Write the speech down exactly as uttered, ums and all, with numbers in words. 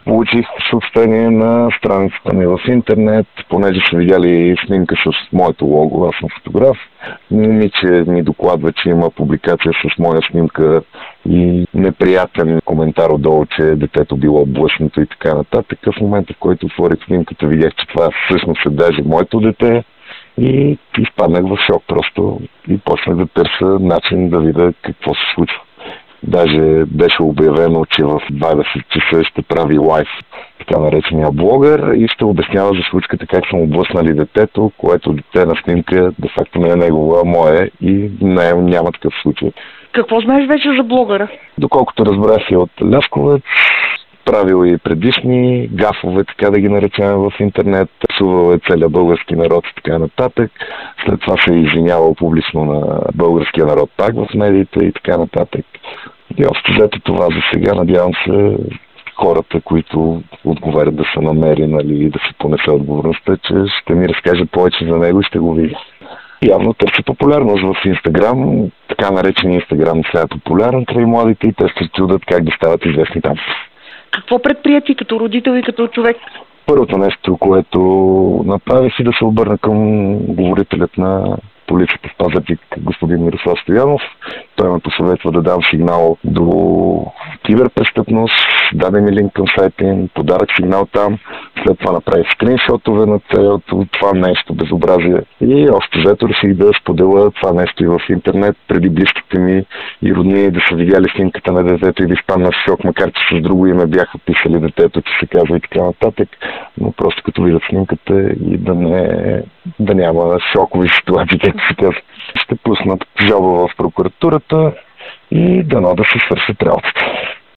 получих съобщение на страницата ми в интернет, понеже са видяли снимка с моето лого, аз съм фотограф. Момиче ми докладва, че има публикация с моя снимка и неприятен коментар отдолу, че детето било блъснато и така нататък. В момента, в който отворих снимката, видях, че това всъщност е даже моето дете и изпаднах в шок просто и почнах да търся начин да видя какво се случва. Даже беше обявено, че в двайсет часа ще прави лайв така наречения блогър и ще обяснява за случката как са му блъснали детето, което дете на снимка де факто не е негово, а мое и не, няма такъв случай. Какво знаеш вече за блогъра? Доколкото разбрах е от Лясковец, правил и предишни гафове, така да ги наречем в интернет, псувал е целия български народ и така нататък. След това се е извинявал публично на българския народ пак в медиите и така нататък. И общо взето това за сега, надявам се хората, които отговарят да са намери, нали, и да се понесе отговорността, че ще ми разкаже повече за него и ще го видя. Явно търси популярност в Инстаграм, така наречен Инстаграм сега е популярен край младите и те се чудят как да стават известни там. Какво предприяти като родител и като човек? Първото нещо, което направих и да се обърна към говорителят на полицията в Пазарджик, господин Мирослав Стоянов. Той ме посъветва да дам сигнал до киберпрестъпност, даде ми линк към сайта им, подарък сигнал там, след това направих скриншотове на цялото това нещо, безобразие. И още взето реших да споделя това нещо и в интернет, преди близките ми и роднини да са видяли снимката на детето и да изпадна в шок, макар че с друго име бяха писали детето, че се казва и така нататък, но просто като видят снимката и да не да няма шокови ситуации, както се казва. Ще пуснат жалба в прокуратурата и дано да се свършат работата.